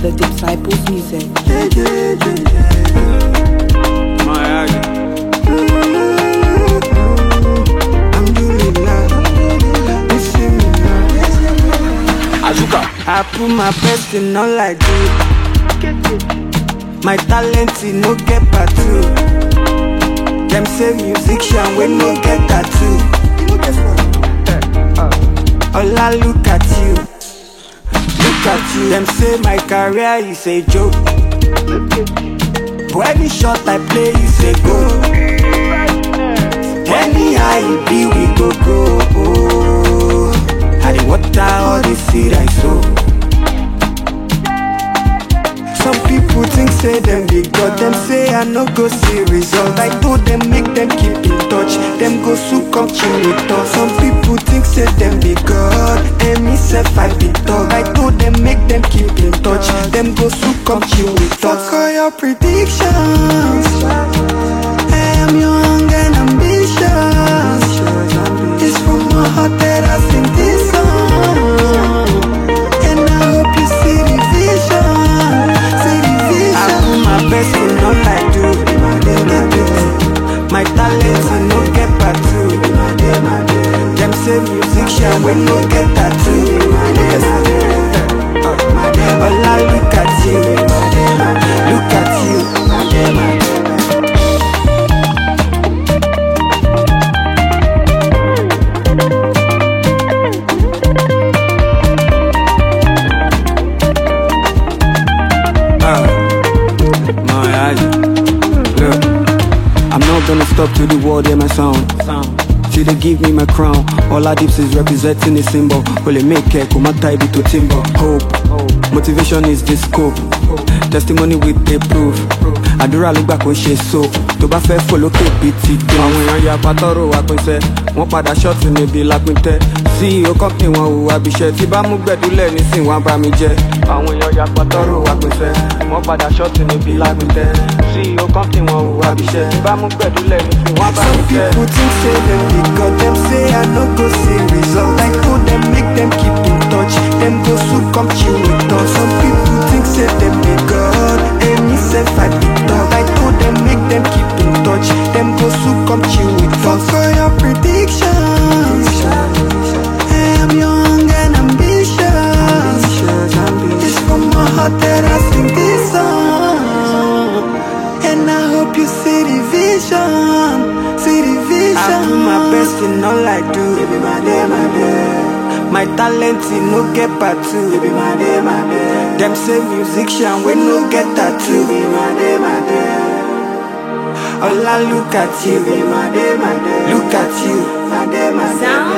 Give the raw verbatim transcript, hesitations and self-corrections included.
The Disciples Music. Yeah, yeah, yeah, yeah. My eye. I'm doing love. You see me now. Azuka. I put my best in all I do. My talent in no get part two. Them say musician we no get tattoo. All I look at you, look at you. Them say my career is a joke. But any shot I play is a goal. Anyhow it be we go go. Oh, I dey water all the seed I sow. Some people think say them big God. Them say I no go see result. I told them make them keep in touch. Them go soon come chill with us. Some people think say them big God. And me self I be dog. I told them make them keep in touch. Them go soon come chill with us. Fuck all your predictions. I am young and ambitious. It's from my heart that I sing this song. And I hope you see the vision. My best in all I do. My talent I no get part two. Them say musician we no get tattoo. All I look at you, look at you. Look, I'm not gonna stop till the world hear my sound. Till they give me my crown. All our dips is representing a symbol. Only make care, come and tie it to timber. Hope, motivation is the scope. Testimony with a proof. Àdúrà ló gbà kó ṣe so. Tó bá fẹ́ fò lókè bíi ti tó. Àwọn èèyàn ya pàtọ́rò wa pínsẹ́. Wọ́n padà ṣọ́ọ̀tì níbi lápíntẹ́. C E O company wọn hùwà bíṣẹ́. Tí bá mú gbẹ̀dúlẹ̀ nísìn wọn bá mi jẹ́. Àwọn èèyàn ya pàtọ́rò wa pínsẹ́. Wọ́n padà ṣọ́ọ̀tì níbi lápíntẹ́. C E O company wọn hùwà bíṣẹ́. Tí bá mú gbẹ̀dúlẹ̀ nísìn wọn bá mi jẹ́. Some people think say them big God. Them say I no go see result. I told them make them keep in touch. Them go soon come chill with us. Some people think say them big God. And me self I be dog. I told them make them keep in touch. Them go soon come chill with us. Fuck all your predictions. I am young and ambitious. It's from my heart that I sing this song. And I hope you see the vision. See the vision. I do my best in all I do. Baby, my day, my day. My talent in no get part two. Baby, my day, my day. Them say musician we no get tattoo. Baby, my day, my day. All I look at you. Baby, my day, my day. Look at you. My day, my day.